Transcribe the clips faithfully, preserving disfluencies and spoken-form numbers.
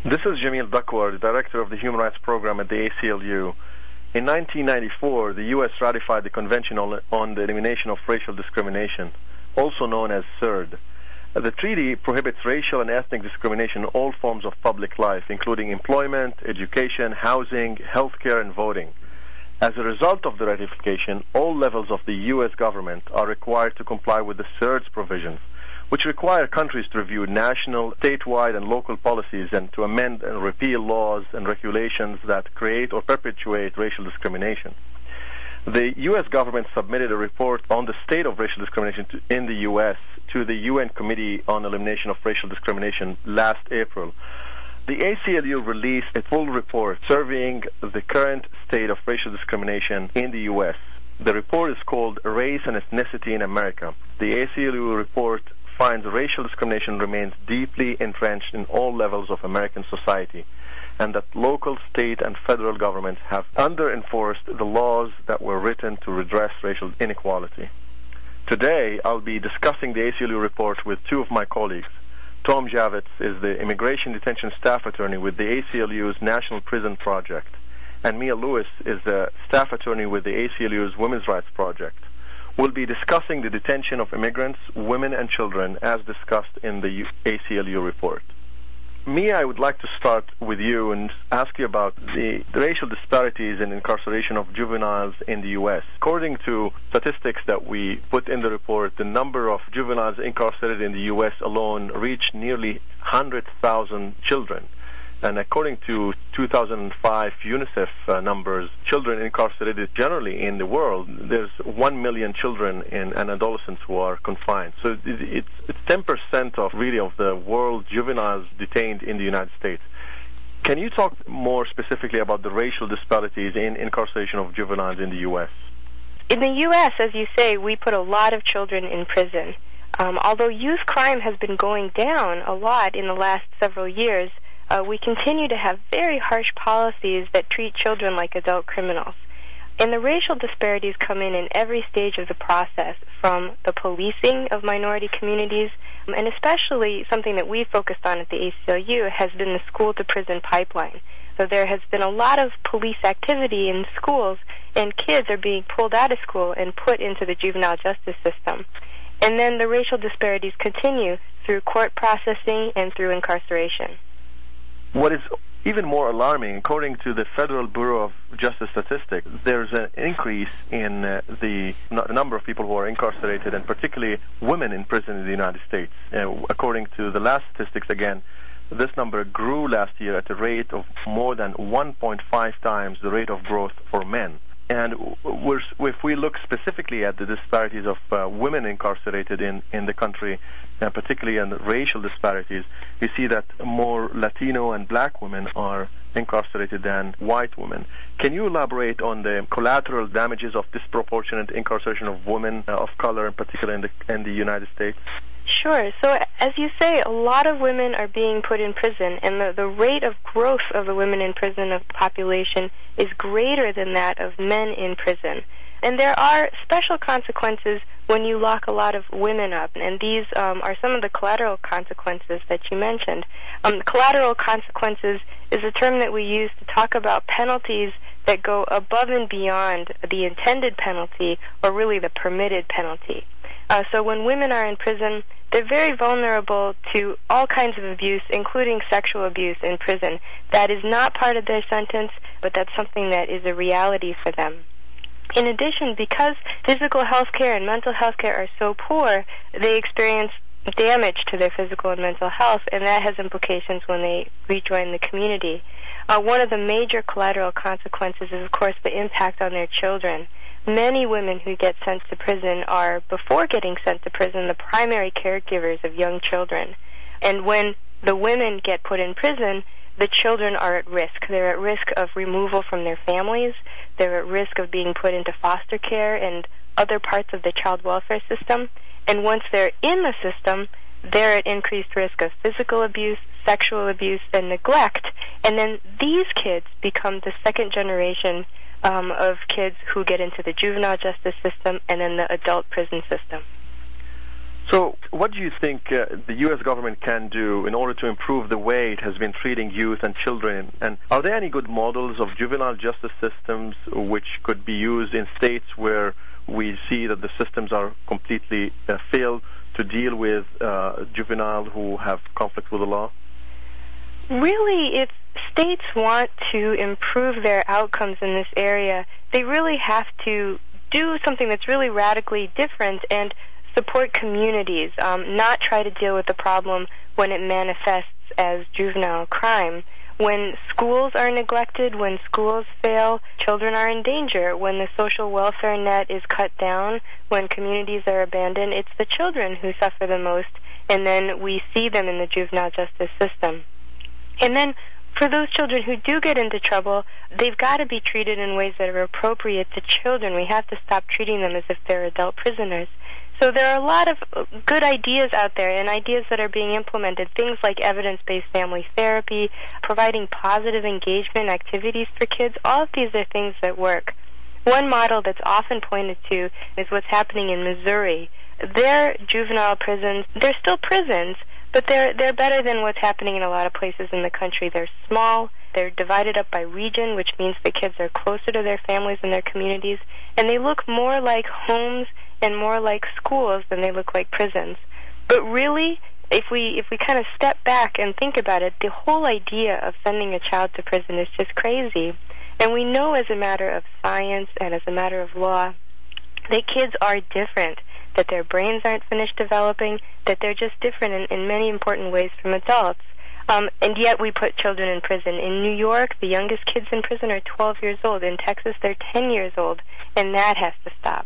This is Jamil Dakwar, the Director of the Human Rights Program at the A C L U. In nineteen ninety-four, the U S ratified the Convention on the Elimination of Racial Discrimination, also known as CERD. The treaty prohibits racial and ethnic discrimination in all forms of public life, including employment, education, housing, healthcare, and voting. As a result of the ratification, all levels of the U S government are required to comply with the CERD's provisions, which require countries to review national, statewide, and local policies and to amend and repeal laws and regulations that create or perpetuate racial discrimination. The U S government submitted a report on the state of racial discrimination to, in the U S to the U N Committee on Elimination of Racial Discrimination last April. The A C L U released a full report surveying the current state of racial discrimination in the U S. The report is called Race and Ethnicity in America. The A C L U report finds racial discrimination remains deeply entrenched in all levels of American society, and that local, state, and federal governments have under-enforced the laws that were written to redress racial inequality. Today, I'll be discussing the A C L U report with two of my colleagues. Tom Javits is the Immigration Detention Staff Attorney with the A C L U's National Prison Project, and Mia Lewis is the Staff Attorney with the A C L U's Women's Rights Project. We'll be discussing the detention of immigrants, women, and children as discussed in the A C L U report. Mia, I would like to start with you and ask you about the, the racial disparities in incarceration of juveniles in the U S. According to statistics that we put in the report, the number of juveniles incarcerated in the U S alone reached nearly one hundred thousand children. And according to two thousand five UNICEF uh, numbers, children incarcerated generally in the world, there's one million children in, and adolescents who are confined. So it, it's, it's ten percent of really of the world juveniles detained in the United States. Can you talk more specifically about the racial disparities in incarceration of juveniles in the U S? In the U S, as you say, we put a lot of children in prison. Um, although youth crime has been going down a lot in the last several years, Uh, we continue to have very harsh policies that treat children like adult criminals. And the racial disparities come in in every stage of the process, from the policing of minority communities, and especially something that we focused on at the A C L U has been the school-to-prison pipeline. So there has been a lot of police activity in schools, and kids are being pulled out of school and put into the juvenile justice system. And then the racial disparities continue through court processing and through incarceration. What is even more alarming, according to the Federal Bureau of Justice Statistics, there's an increase in uh, the n- number of people who are incarcerated, and particularly women in prison in the United States. Uh, according to the last statistics, again, this number grew last year at a rate of more than one point five times the rate of growth for men. And we're, if we look specifically at the disparities of uh, women incarcerated in, in the country, and particularly in the racial disparities, we see that more Latino and black women are incarcerated than white women. Can you elaborate on the collateral damages of disproportionate incarceration of women uh, of color, in particular in the, in the United States? Sure. So, as you say, a lot of women are being put in prison, and the, the rate of growth of the women in prison of the population is greater than that of men in prison. And there are special consequences when you lock a lot of women up, and these um, are some of the collateral consequences that you mentioned. Um, collateral consequences is a term that we use to talk about penalties that go above and beyond the intended penalty, or really the permitted penalty. Uh, so when women are in prison, they're very vulnerable to all kinds of abuse, including sexual abuse in prison. That is not part of their sentence, but that's something that is a reality for them. In addition, because physical health care and mental health care are so poor, they experience damage to their physical and mental health, and that has implications when they rejoin the community. Uh, one of the major collateral consequences is, of course, the impact on their children. Many women who get sent to prison are, before getting sent to prison, the primary caregivers of young children. And when the women get put in prison, the children are at risk. They're at risk of removal from their families. They're at risk of being put into foster care and other parts of the child welfare system. And once they're in the system, they're at increased risk of physical abuse, sexual abuse, and neglect. And then these kids become the second generation um, of kids who get into the juvenile justice system and then the adult prison system. So what do you think uh, the U S government can do in order to improve the way it has been treating youth and children? And are there any good models of juvenile justice systems which could be used in states where we see that the systems are completely uh, failed to deal with uh, juveniles who have conflict with the law? Really, if states want to improve their outcomes in this area, they really have to do something that's really radically different and support communities, um, not try to deal with the problem when it manifests as juvenile crime. When schools are neglected, when schools fail, children are in danger. When the social welfare net is cut down, when communities are abandoned, it's the children who suffer the most, and then we see them in the juvenile justice system. And then for those children who do get into trouble, they've got to be treated in ways that are appropriate to children. We have to stop treating them as if they're adult prisoners. So there are a lot of good ideas out there and ideas that are being implemented, things like evidence-based family therapy, providing positive engagement activities for kids. All of these are things that work. One model that's often pointed to is what's happening in Missouri. Their juvenile prisons, they're still prisons, but they're they're better than what's happening in a lot of places in the country. They're small, they're divided up by region, which means the kids are closer to their families and their communities, and they look more like homes and more like schools than they look like prisons. But really, if we if we kind of step back and think about it, the whole idea of sending a child to prison is just crazy. And we know as a matter of science and as a matter of law that kids are different, that their brains aren't finished developing, that they're just different in, in many important ways from adults. Um, and yet we put children in prison. In New York, the youngest kids in prison are twelve years old. In Texas, they're ten years old. And that has to stop.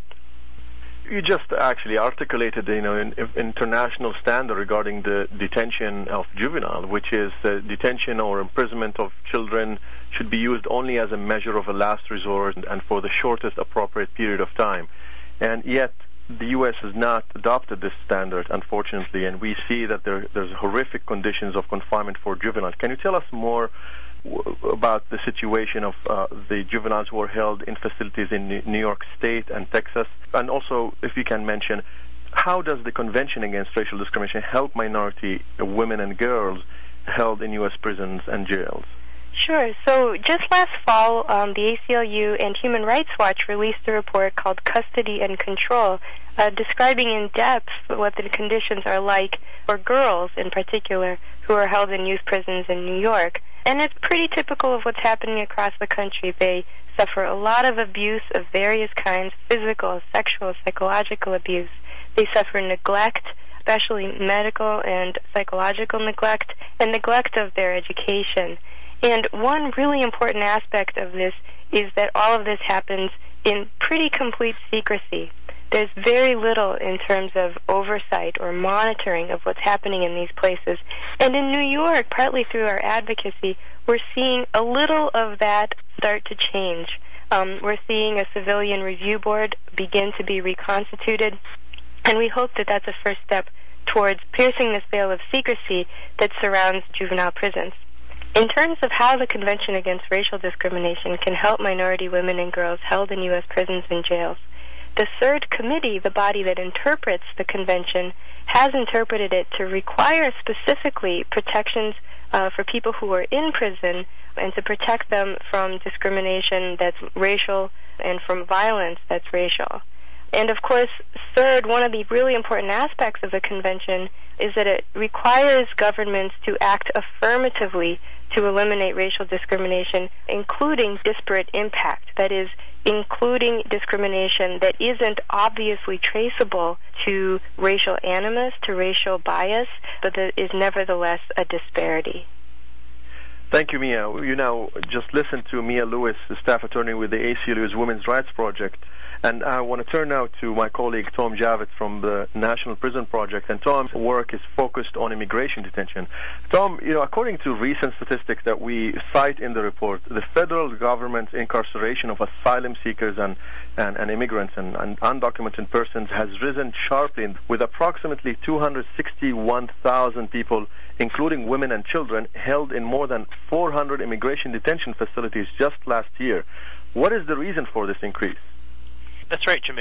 You just actually articulated, you know, an international standard regarding the detention of juvenile, which is uh, detention or imprisonment of children should be used only as a measure of a last resort and for the shortest appropriate period of time. And yet the U S has not adopted this standard, unfortunately, and we see that there, there's horrific conditions of confinement for juveniles. Can you tell us more w- about the situation of uh, the juveniles who are held in facilities in New York State and Texas? And also, if you can mention, how does the Convention Against Racial Discrimination help minority women and girls held in U S prisons and jails? Sure. So just last fall, um, the A C L U and Human Rights Watch released a report called Custody and Control, uh, describing in depth what the conditions are like for girls in particular who are held in youth prisons in New York. And it's pretty typical of what's happening across the country. They suffer a lot of abuse of various kinds, physical, sexual, psychological abuse. They suffer neglect, especially medical and psychological neglect, and neglect of their education. And one really important aspect of this is that all of this happens in pretty complete secrecy. There's very little in terms of oversight or monitoring of what's happening in these places. And in New York, partly through our advocacy, we're seeing a little of that start to change. Um, we're seeing a civilian review board begin to be reconstituted, and we hope that that's a first step towards piercing this veil of secrecy that surrounds juvenile prisons. In terms of how the Convention Against Racial Discrimination can help minority women and girls held in U S prisons and jails, the Third Committee, the body that interprets the Convention, has interpreted it to require specifically protections uh, for people who are in prison and to protect them from discrimination that's racial and from violence that's racial. And of course, third, one of the really important aspects of the Convention is that it requires governments to act affirmatively to eliminate racial discrimination, including disparate impact, that is, including discrimination that isn't obviously traceable to racial animus, to racial bias, but that is nevertheless a disparity. Thank you, Mia. You now just listened to Mia Lewis, the staff attorney with the A C L U's Women's Rights Project. And I want to turn now to my colleague Tom Javits from the National Prison Project. And Tom's work is focused on immigration detention. Tom, you know, according to recent statistics that we cite in the report, the federal government's incarceration of asylum seekers and, and, and immigrants and, and undocumented persons has risen sharply, with approximately two hundred sixty-one thousand people, including women and children, held in more than four hundred immigration detention facilities just last year. What is the reason for this increase? That's right, Jamil.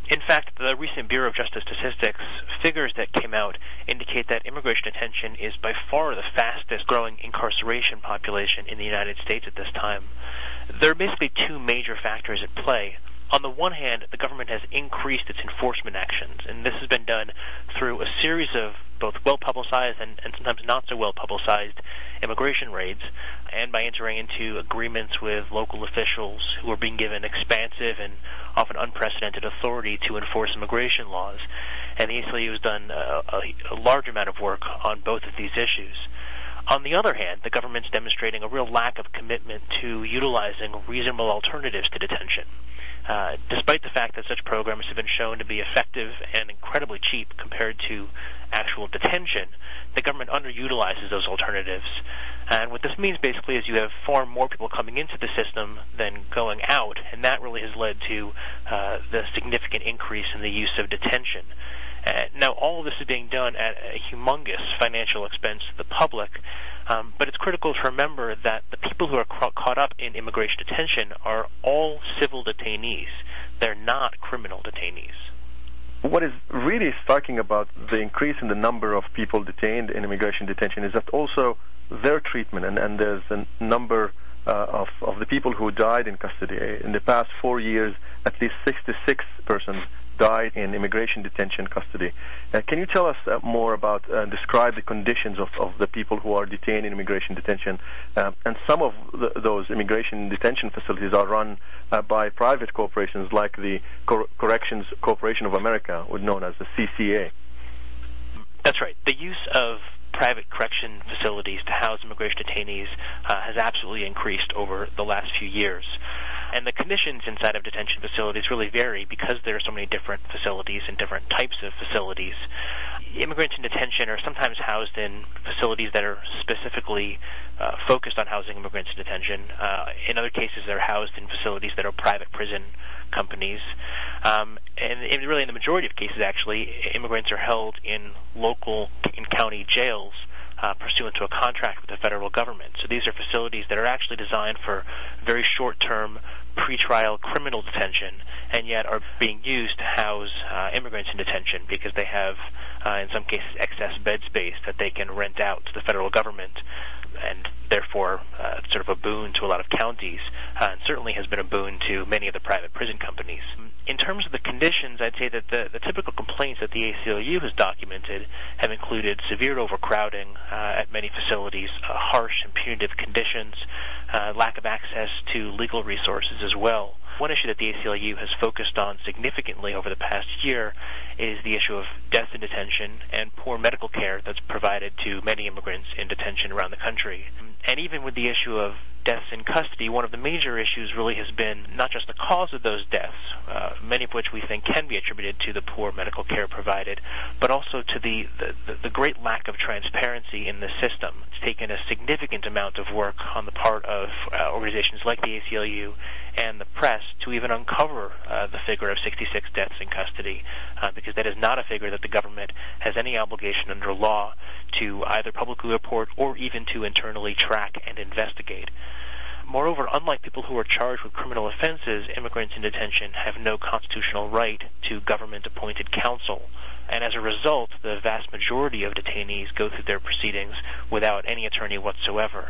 In fact, the recent Bureau of Justice Statistics figures that came out indicate that immigration detention is by far the fastest growing incarceration population in the United States at this time. There are basically two major factors at play. On the one hand, the government has increased its enforcement actions, and this has been done through a series of both well-publicized and, and sometimes not so well-publicized immigration raids, and by entering into agreements with local officials who are being given expansive and often unprecedented authority to enforce immigration laws. And the A C L U has done a, a, a large amount of work on both of these issues. On the other hand, the government's demonstrating a real lack of commitment to utilizing reasonable alternatives to detention. Uh, despite the fact that such programs have been shown to be effective and incredibly cheap compared to actual detention, the government underutilizes those alternatives. And what this means basically is you have far more people coming into the system than going out, and that really has led to uh, the significant increase in the use of detention. Uh, now, all of this is being done at a humongous financial expense to the public, um, but it's critical to remember that the people who are ca- caught up in immigration detention are all civil detainees. They're not criminal detainees. What is really striking about the increase in the number of people detained in immigration detention is that also their treatment, and, and there's a number uh, of, of the people who died in custody. In the past four years, at least sixty-six persons died in immigration detention custody. Uh, can you tell us uh, more about, uh, describe the conditions of, of the people who are detained in immigration detention? Uh, and some of the, those immigration detention facilities are run uh, by private corporations like the Cor- Corrections Corporation of America, known as the C C A. That's right. The use of private correction facilities to house immigration detainees uh, has absolutely increased over the last few years. And the conditions inside of detention facilities really vary because there are so many different facilities and different types of facilities. Immigrants in detention are sometimes housed in facilities that are specifically uh, focused on housing immigrants in detention. Uh, in other cases, they're housed in facilities that are private prison companies. Um, and, and really, in the majority of cases, actually, immigrants are held in local and county jails Uh, pursuant to a contract with the federal government. So these are facilities that are actually designed for very short-term pretrial criminal detention, and yet are being used to house uh, immigrants in detention because they have, uh, in some cases, excess bed space that they can rent out to the federal government, and therefore uh, sort of a boon to a lot of counties, uh, and certainly has been a boon to many of the private prison companies. In terms of the conditions, I'd say that the, the typical complaints that the A C L U has documented have included severe overcrowding uh, at many facilities, uh, harsh and punitive conditions, uh, lack of access to legal resources as well. One issue that the A C L U has focused on significantly over the past year is the issue of death in detention and poor medical care that's provided to many immigrants in detention around the country. And even with the issue of deaths in custody, one of the major issues really has been not just the cause of those deaths, uh, many of which we think can be attributed to the poor medical care provided, but also to the, the, the great lack of transparency in the system. It's taken a significant amount of work on the part of uh, organizations like the A C L U and the press to even uncover uh, the figure of sixty-six deaths in custody, uh, because that is not a figure that the government has any obligation under law to either publicly report or even to internally track and investigate. Moreover, unlike people who are charged with criminal offenses, immigrants in detention have no constitutional right to government-appointed counsel. And as a result, the vast majority of detainees go through their proceedings without any attorney whatsoever.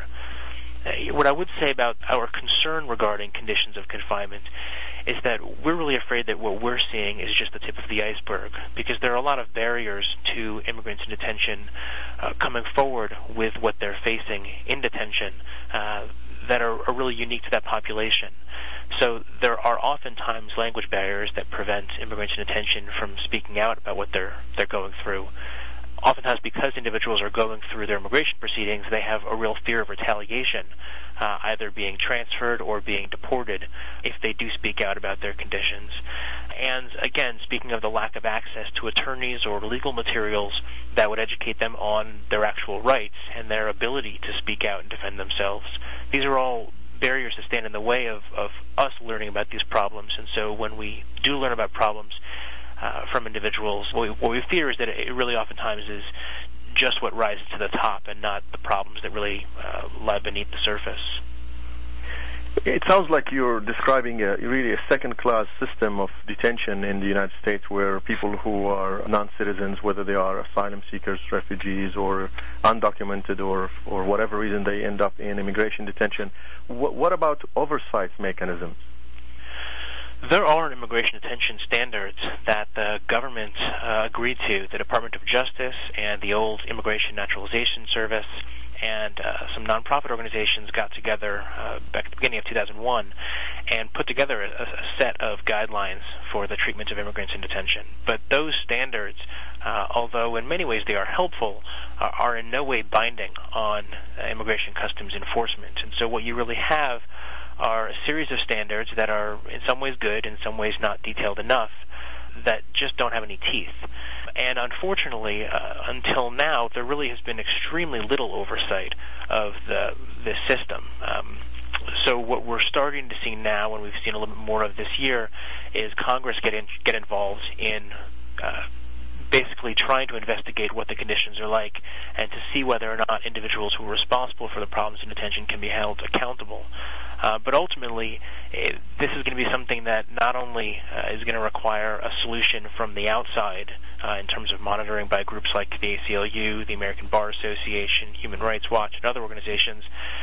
Uh, what I would say about our concern regarding conditions of confinement is that we're really afraid that what we're seeing is just the tip of the iceberg, because there are a lot of barriers to immigrants in detention uh, coming forward with what they're facing in detention uh, that are, are really unique to that population. So there are oftentimes language barriers that prevent immigrants in detention from speaking out about what they're they're going through. Oftentimes, because individuals are going through their immigration proceedings, they have a real fear of retaliation, uh, either being transferred or being deported if they do speak out about their conditions. And again, speaking of the lack of access to attorneys or legal materials that would educate them on their actual rights and their ability to speak out and defend themselves, these are all barriers that stand in the way of, of us learning about these problems. And so when we do learn about problems uh, from individuals, what we, what we fear is that it really oftentimes is just what rises to the top and not the problems that really uh, lie beneath the surface. It sounds like you're describing a, really a second-class system of detention in the United States where people who are non-citizens, whether they are asylum seekers, refugees, or undocumented, or for whatever reason they end up in immigration detention. What, what about oversight mechanisms? There are immigration detention standards that the government uh, agreed to, the Department of Justice and the old Immigration Naturalization Service, and uh, some nonprofit organizations got together uh, back at the beginning of two thousand one and put together a, a set of guidelines for the treatment of immigrants in detention. But those standards, uh, although in many ways they are helpful, uh, are in no way binding on uh, immigration customs enforcement. And so what you really have are a series of standards that are in some ways good, in some ways not detailed enough, that just don't have any teeth. And unfortunately, uh, until now, there really has been extremely little oversight of the the system. Um, so what we're starting to see now, and we've seen a little bit more of this year, is Congress get in, get involved in uh, basically trying to investigate what the conditions are like and to see whether or not individuals who are responsible for the problems in detention can be held accountable. Uh, but ultimately, it, this is going to be something that not only uh, is going to require a solution from the outside uh, in terms of monitoring by groups like the A C L U, the American Bar Association, Human Rights Watch, and other organizations,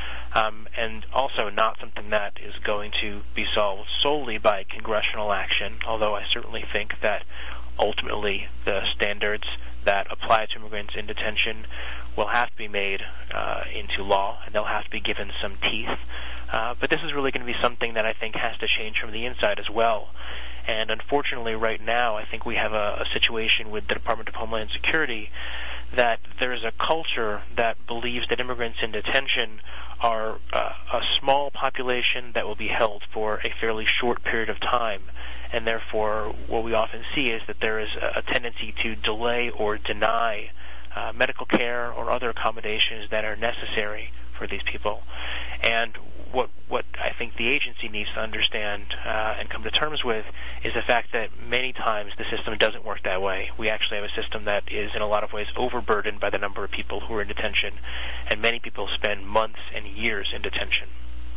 um, and also not something that is going to be solved solely by congressional action, although I certainly think that ultimately the standards that apply to immigrants in detention will have to be made uh, into law, and they'll have to be given some teeth. Uh, but this is really going to be something that I think has to change from the inside as well. And unfortunately, right now, I think we have a, a situation with the Department of Homeland Security that there is a culture that believes that immigrants in detention are uh, a small population that will be held for a fairly short period of time. And therefore, what we often see is that there is a, a tendency to delay or deny uh, medical care or other accommodations that are necessary for these people. And what what I think the agency needs to understand uh, and come to terms with is the fact that many times the system doesn't work that way. We actually have a system that is in a lot of ways overburdened by the number of people who are in detention, and many people spend months and years in detention.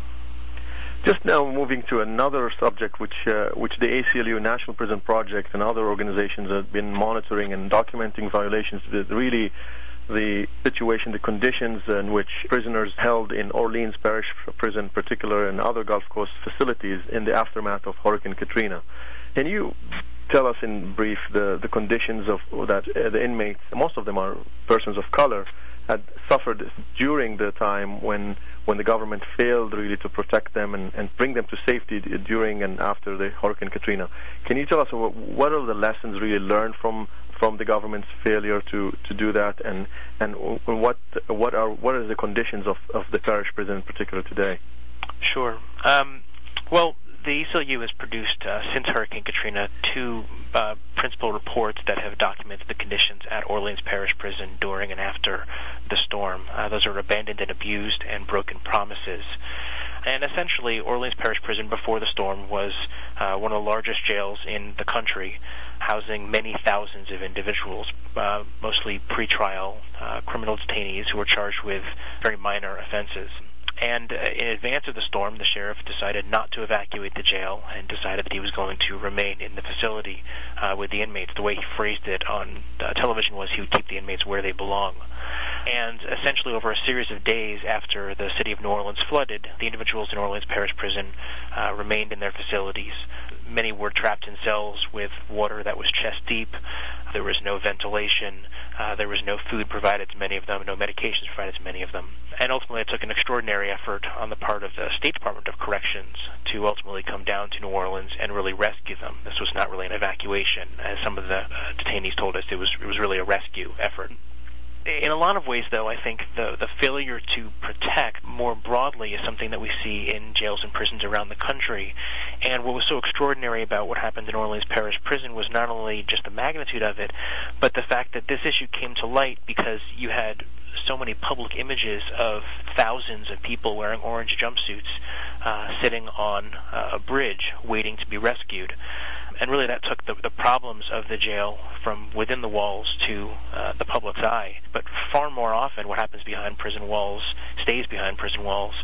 Just now moving to another subject, which uh, which the A C L U National Prison Project and other organizations have been monitoring and documenting violations with really the situation, the conditions in which prisoners held in Orleans Parish Prison in particular and other Gulf Coast facilities in the aftermath of Hurricane Katrina. Can you tell us in brief the, the conditions of that uh, the inmates, most of them are persons of color, had suffered during the time when when the government failed really to protect them and, and bring them to safety during and after the Hurricane Katrina? Can you tell us what, what are the lessons really learned from from the government's failure to, to do that, and and what what are what are the conditions of, of the parish prison in particular today? Sure. Um, well, the A C L U has produced, uh, since Hurricane Katrina, two uh, principal reports that have documented the conditions at Orleans Parish Prison during and after the storm. Uh, those are Abandoned and Abused and Broken Promises. And essentially, Orleans Parish Prison before the storm was uh, one of the largest jails in the country, housing many thousands of individuals, uh, mostly pretrial uh, criminal detainees who were charged with very minor offenses. And uh, in advance of the storm, the sheriff decided not to evacuate the jail and decided that he was going to remain in the facility uh, with the inmates. The way he phrased it on uh, television was he would keep the inmates where they belong. And essentially over a series of days after the city of New Orleans flooded, the individuals in Orleans Parish Prison uh, remained in their facilities. Many were trapped in cells with water that was chest deep. There was no ventilation. Uh, there was no food provided to many of them, no medications provided to many of them. And ultimately it took an extraordinary effort on the part of the State Department of Corrections to ultimately come down to New Orleans and really rescue them. This was not really an evacuation. As some of the uh, detainees told us, it was, it was really a rescue effort. In a lot of ways, though, I think the, the failure to protect more broadly is something that we see in jails and prisons around the country. And what was so extraordinary about what happened in Orleans Parish Prison was not only just the magnitude of it, but the fact that this issue came to light because you had so many public images of thousands of people wearing orange jumpsuits uh, sitting on uh, a bridge waiting to be rescued. And really that took the, the problems of the jail from within the walls to uh, the public's eye. But far more often what happens behind prison walls stays behind prison walls.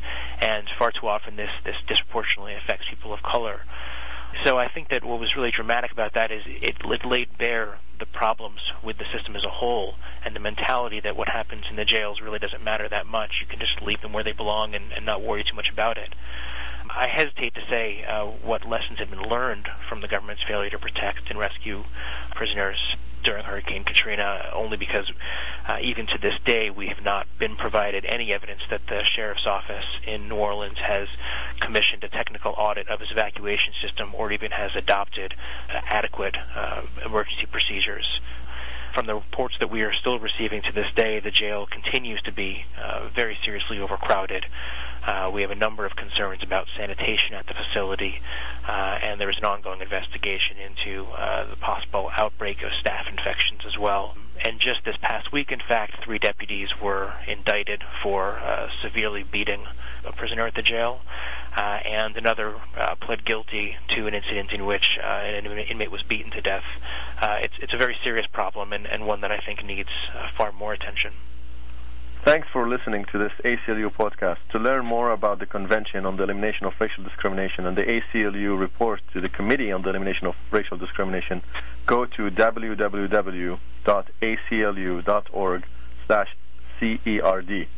and far too often this, this disproportionately affects people of color. So I think that what was really dramatic about that is it, it laid bare the problems with the system as a whole, and the mentality that what happens in the jails really doesn't matter that much. You can just leave them where they belong and, and not worry too much about it. I hesitate to say uh, what lessons have been learned from the government's failure to protect and rescue prisoners during Hurricane Katrina, only because uh, even to this day we have not been provided any evidence that the sheriff's office in New Orleans has commissioned a technical audit of its evacuation system or even has adopted uh, adequate uh, emergency procedures. From the reports that we are still receiving to this day, the jail continues to be uh, very seriously overcrowded. Uh, we have a number of concerns about sanitation at the facility, uh, and there is an ongoing investigation into uh, the possible outbreak of staph infections as well. And just this past week, in fact, three deputies were indicted for uh, severely beating a prisoner at the jail, uh, and another uh, pled guilty to an incident in which uh, an inmate was beaten to death. Uh, it's, it's a very serious problem, and, and one that I think needs uh, far more attention. Thanks for listening to this A C L U podcast. To learn more about the Convention on the Elimination of Racial Discrimination and the A C L U report to the Committee on the Elimination of Racial Discrimination, go to w w w dot a c l u dot org slash C E R D.